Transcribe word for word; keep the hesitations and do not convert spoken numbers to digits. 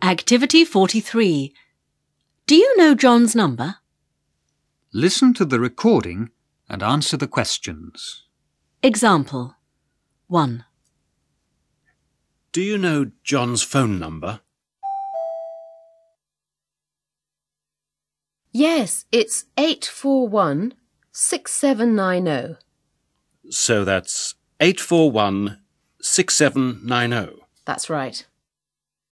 Activity forty-three. Do you know John's number? Listen to the recording and answer the questions. Example. one. Do you know John's phone number? Yes, it's eight four one, six seven nine zero. So that's eight four one, six seven nine zero. That's right.